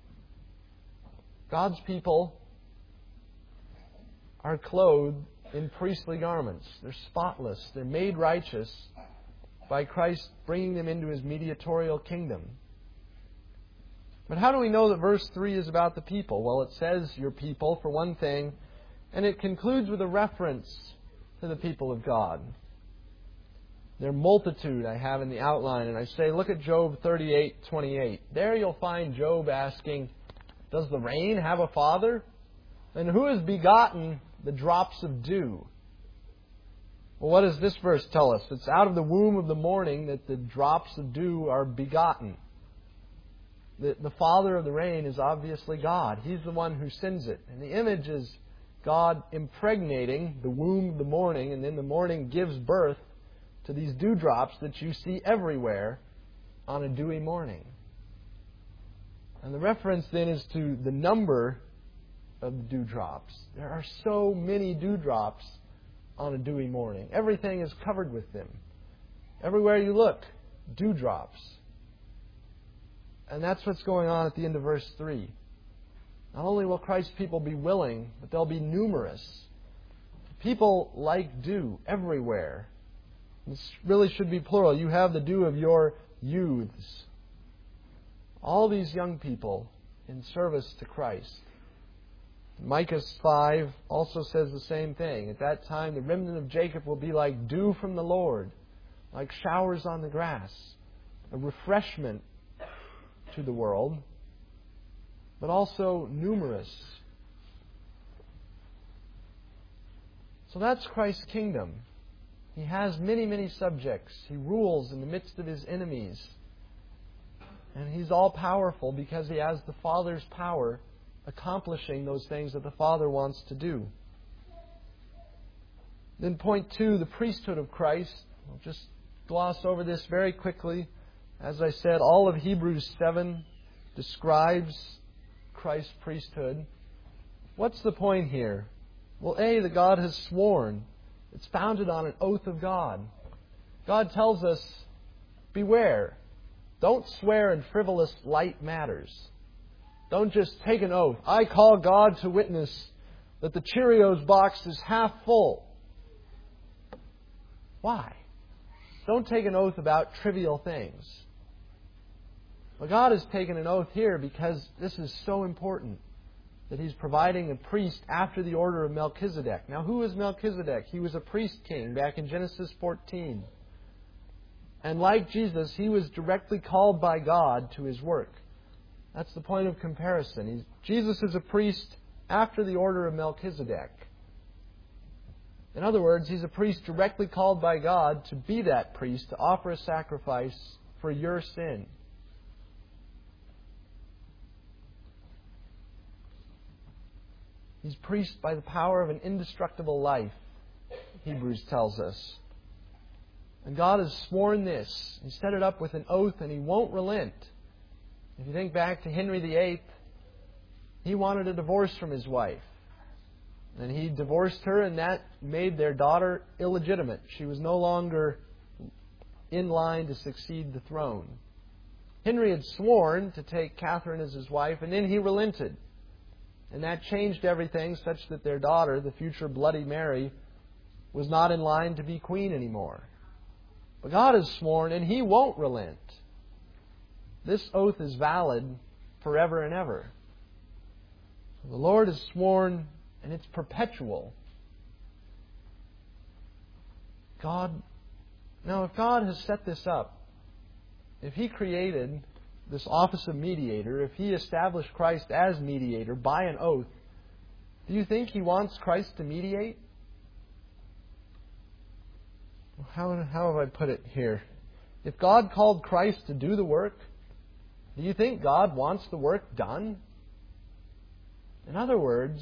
God's people are clothed in priestly garments. They're spotless. They're made righteous by Christ bringing them into His mediatorial kingdom. But how do we know that verse three is about the people? Well, it says your people, for one thing, and it concludes with a reference to the people of God. Their multitude I have in the outline, and I say, look at Job thirty-eight twenty-eight. There you'll find Job asking, does the rain have a father? And who has begotten the drops of dew? Well, what does this verse tell us? It's out of the womb of the morning that the drops of dew are begotten. The, the Father of the rain is obviously God. He's the one who sends it. And the image is God impregnating the womb of the morning, and then the morning gives birth to these dewdrops that you see everywhere on a dewy morning. And the reference then is to the number of the dewdrops. There are so many dewdrops on a dewy morning. Everything is covered with them. Everywhere you look, dewdrops. And that's what's going on at the end of verse three. Not only will Christ's people be willing, but they'll be numerous. People like dew everywhere. This really should be plural. You have the dew of your youths. All these young people in service to Christ. Micah five also says the same thing. At that time, the remnant of Jacob will be like dew from the Lord, like showers on the grass, a refreshment to the world, but also numerous. So that's Christ's kingdom. He has many, many subjects. He rules in the midst of His enemies. And He's all-powerful because He has the Father's power accomplishing those things that the Father wants to do. Then point two, the priesthood of Christ. I'll just gloss over this very quickly. As I said, all of Hebrews seven describes Christ's priesthood. What's the point here? Well, A, that God has sworn. It's founded on an oath of God. God tells us, beware. Don't swear in frivolous, light matters. Don't just take an oath. I call God to witness that the Cheerios box is half full. Why? Don't take an oath about trivial things. Well, God has taken an oath here because this is so important, that He's providing a priest after the order of Melchizedek. Now, who is Melchizedek? He was a priest king back in Genesis fourteen. And like Jesus, he was directly called by God to His work. That's the point of comparison. He's, Jesus is a priest after the order of Melchizedek. In other words, He's a priest directly called by God to be that priest, to offer a sacrifice for your sin. He's priest by the power of an indestructible life, Hebrews tells us. And God has sworn this. He set it up with an oath, and He won't relent. If you think back to Henry the Eighth, he wanted a divorce from his wife. And he divorced her, and that made their daughter illegitimate. She was no longer in line to succeed the throne. Henry had sworn to take Catherine as his wife, and then he relented. And that changed everything such that their daughter, the future Bloody Mary, was not in line to be queen anymore. But God has sworn, and He won't relent. This oath is valid forever and ever. The Lord has sworn, and it's perpetual. God, now if God has set this up, if He created this office of mediator, if He established Christ as mediator by an oath, do you think He wants Christ to mediate? How, how have I put it here? If God called Christ to do the work, do you think God wants the work done? In other words,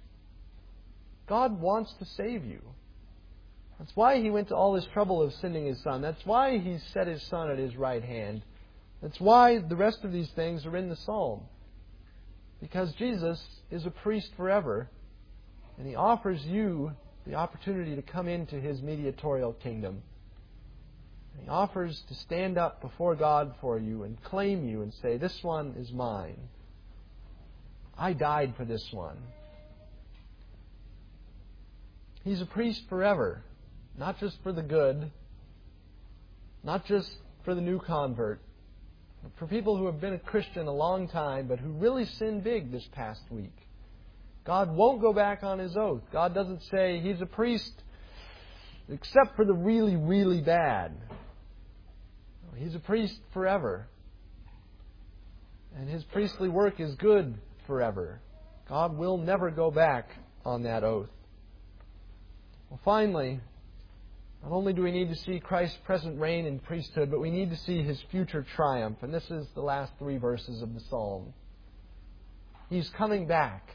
God wants to save you. That's why He went to all this trouble of sending His Son. That's why He set His Son at His right hand. That's why the rest of these things are in the Psalm. Because Jesus is a priest forever, and He offers you the opportunity to come into His mediatorial kingdom. And He offers to stand up before God for you and claim you and say, this one is mine. I died for this one. He's a priest forever, not just for the good, not just for the new convert, but for people who have been a Christian a long time but who really sinned big this past week. God won't go back on His oath. God doesn't say He's a priest except for the really, really bad. He's a priest forever. And His priestly work is good forever. God will never go back on that oath. Well, finally, not only do we need to see Christ's present reign in priesthood, but we need to see His future triumph. And this is the last three verses of the Psalm. He's coming back.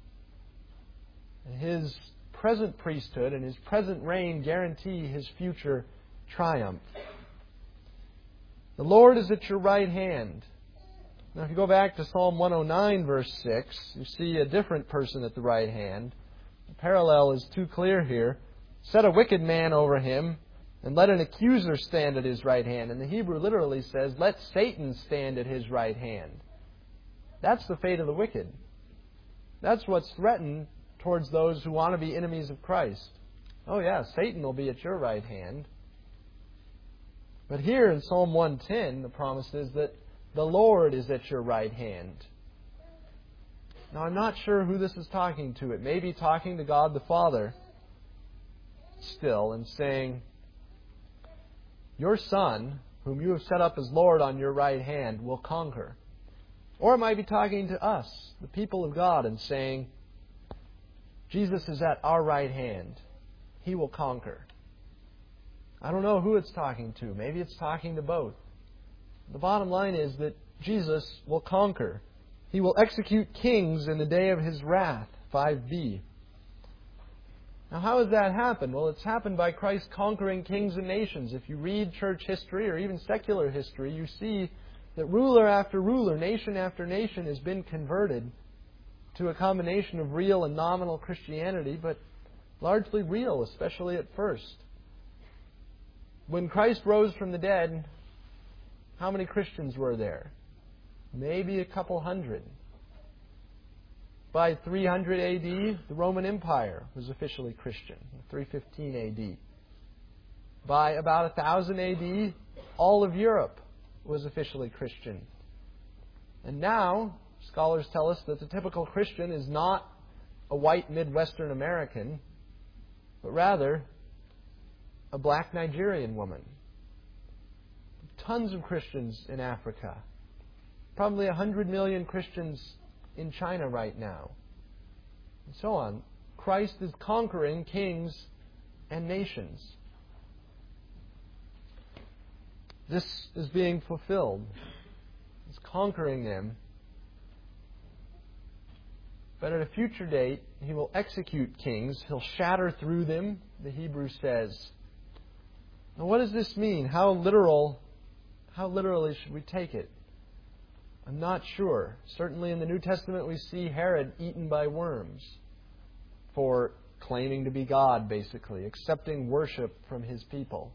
His present priesthood and His present reign guarantee His future triumph. The Lord is at your right hand. Now, if you go back to Psalm one oh nine, verse six, you see a different person at the right hand. The parallel is too clear here. Set a wicked man over him, and let an accuser stand at his right hand. And the Hebrew literally says, let Satan stand at his right hand. That's the fate of the wicked. That's what's threatened towards those who want to be enemies of Christ. Oh yeah, Satan will be at your right hand. But here in Psalm one ten, the promise is that the Lord is at your right hand. Now I'm not sure who this is talking to. It may be talking to God the Father still and saying, your Son, whom you have set up as Lord on your right hand, will conquer. Or it might be talking to us, the people of God, and saying, Jesus is at our right hand. He will conquer. I don't know who it's talking to. Maybe it's talking to both. The bottom line is that Jesus will conquer. He will execute kings in the day of His wrath, five b. Now, how has that happened? Well, it's happened by Christ conquering kings and nations. If you read church history or even secular history, you see that ruler after ruler, nation after nation has been converted to a combination of real and nominal Christianity, but largely real, especially at first. When Christ rose from the dead, how many Christians were there? Maybe a couple hundred. By three hundred A D, the Roman Empire was officially Christian, three fifteen A D. By about one thousand A D, all of Europe was officially Christian. And now, scholars tell us that the typical Christian is not a white Midwestern American, but rather a black Nigerian woman. Tons of Christians in Africa. Probably one hundred million Christians in China right now. And so on. Christ is conquering kings and nations. This is being fulfilled. He's conquering them. But at a future date, He will execute kings. He'll shatter through them, the Hebrew says. Now, what does this mean? How literal, how literally should we take it? I'm not sure. Certainly in the New Testament we see Herod eaten by worms for claiming to be God, basically, accepting worship from his people.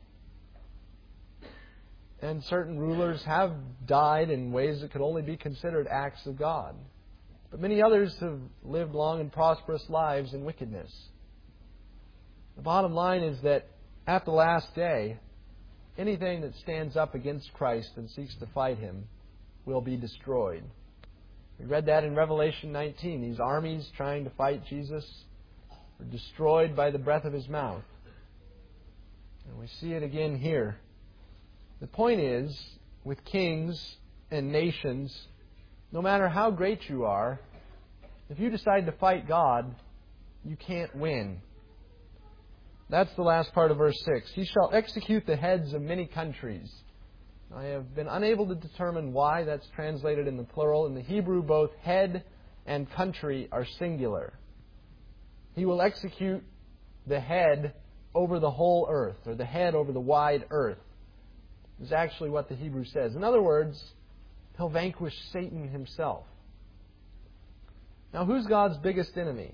And certain rulers have died in ways that could only be considered acts of God. But many others have lived long and prosperous lives in wickedness. The bottom line is that at the last day, anything that stands up against Christ and seeks to fight Him will be destroyed. We read that in Revelation nineteen. These armies trying to fight Jesus were destroyed by the breath of His mouth. And we see it again here. The point is, with kings and nations, no matter how great you are, if you decide to fight God, you can't win. That's the last part of verse six. He shall execute the heads of many countries. I have been unable to determine why that's translated in the plural. In the Hebrew, both head and country are singular. He will execute the head over the whole earth, or the head over the wide earth, is actually what the Hebrew says. In other words, He'll vanquish Satan himself. Now, who's God's biggest enemy?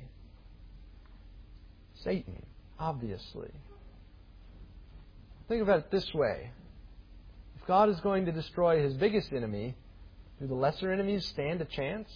Satan, obviously. Think about it this way. If God is going to destroy His biggest enemy, do the lesser enemies stand a chance?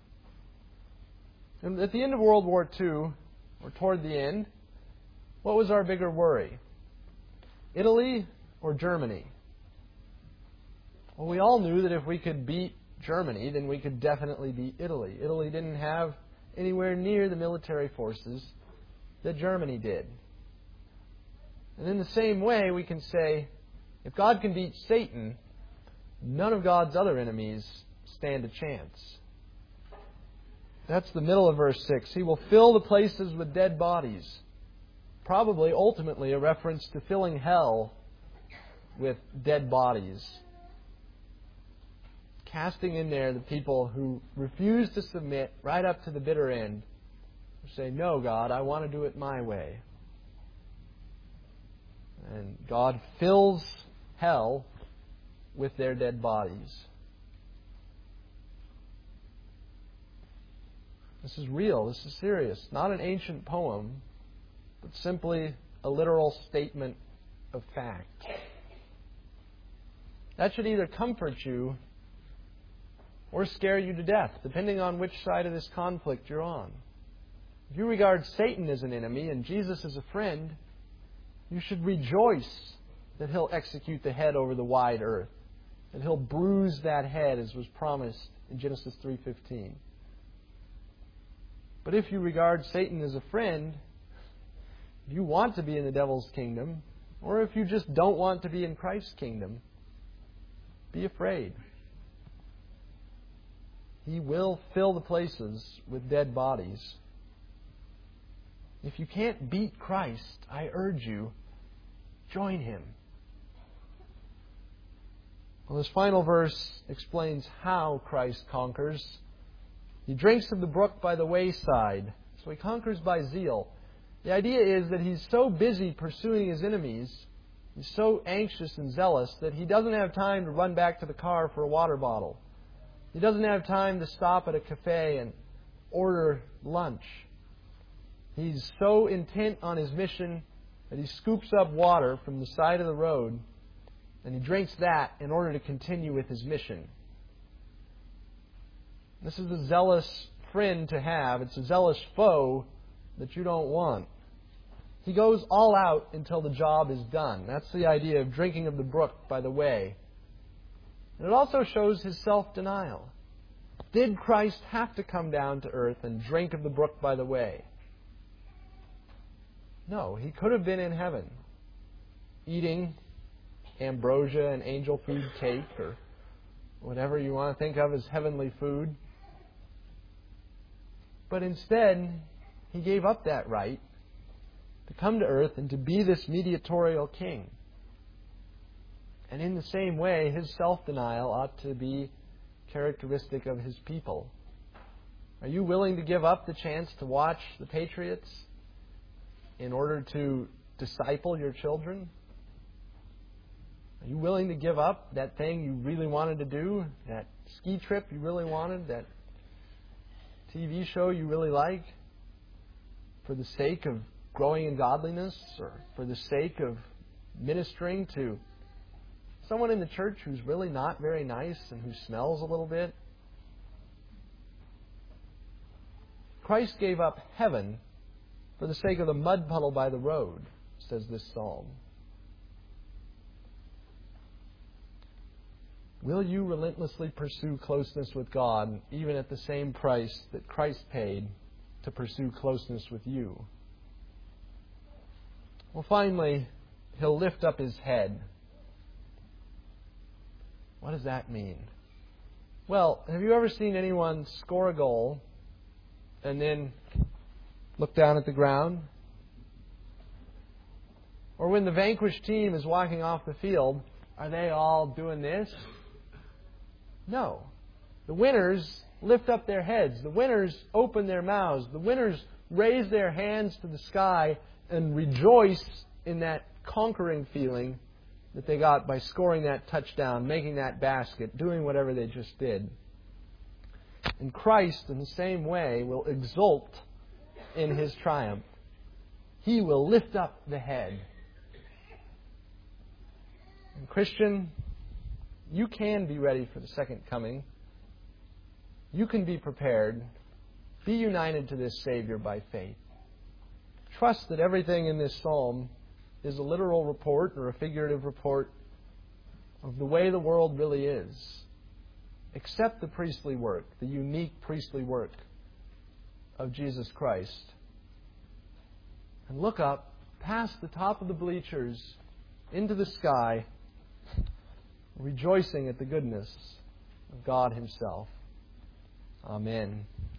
And at the end of World War Two, or toward the end, what was our bigger worry? Italy or Germany? Well, we all knew that if we could beat Germany, then we could definitely beat Italy. Italy didn't have anywhere near the military forces that Germany did. And in the same way, we can say, if God can beat Satan, none of God's other enemies stand a chance. That's the middle of verse six. He will fill the places with dead bodies. Probably, ultimately, a reference to filling hell with dead bodies. Casting in there the people who refuse to submit right up to the bitter end. Who say, no, God, I want to do it my way. And God fills hell with their dead bodies. This is real. This is serious. Not an ancient poem, but simply a literal statement of fact. That should either comfort you or scare you to death, depending on which side of this conflict you're on. If you regard Satan as an enemy and Jesus as a friend, you should rejoice that He'll execute the head over the wide earth, that He'll bruise that head as was promised in Genesis three fifteen. But if you regard Satan as a friend, if you want to be in the devil's kingdom, or if you just don't want to be in Christ's kingdom, be afraid. He will fill the places with dead bodies. If you can't beat Christ, I urge you, join Him. Well, this final verse explains how Christ conquers. He drinks of the brook by the wayside. So he conquers by zeal. The idea is that he's so busy pursuing his enemies, he's so anxious and zealous that he doesn't have time to run back to the car for a water bottle. He doesn't have time to stop at a cafe and order lunch. He's so intent on his mission that he scoops up water from the side of the road and he drinks that in order to continue with his mission. This is a zealous friend to have. It's a zealous foe that you don't want. He goes all out until the job is done. That's the idea of drinking of the brook by the way. And it also shows his self-denial. Did Christ have to come down to earth and drink of the brook by the way? No, he could have been in heaven, eating ambrosia and angel food cake or whatever you want to think of as heavenly food. But instead, he gave up that right to come to earth and to be this mediatorial king. And in the same way, his self-denial ought to be characteristic of his people. Are you willing to give up the chance to watch the Patriots in order to disciple your children? Are you willing to give up that thing you really wanted to do, that ski trip you really wanted, that T V show you really like, for the sake of growing in godliness or for the sake of ministering to someone in the church who's really not very nice and who smells a little bit? Christ gave up heaven for the sake of the mud puddle by the road, says this psalm. Will you relentlessly pursue closeness with God, even at the same price that Christ paid to pursue closeness with you? Well, finally, he'll lift up his head. What does that mean? Well, have you ever seen anyone score a goal and then look down at the ground? Or when the vanquished team is walking off the field, are they all doing this? No. The winners lift up their heads. The winners open their mouths. The winners raise their hands to the sky and rejoice in that conquering feeling that they got by scoring that touchdown, making that basket, doing whatever they just did. And Christ, in the same way, will exult in his triumph. He will lift up the head. And Christian, you can be ready for the second coming. You can be prepared. Be united to this Savior by faith. Trust that everything in this psalm is a literal report or a figurative report of the way the world really is. Accept the priestly work, the unique priestly work of Jesus Christ. And look up past the top of the bleachers into the sky, rejoicing at the goodness of God Himself. Amen.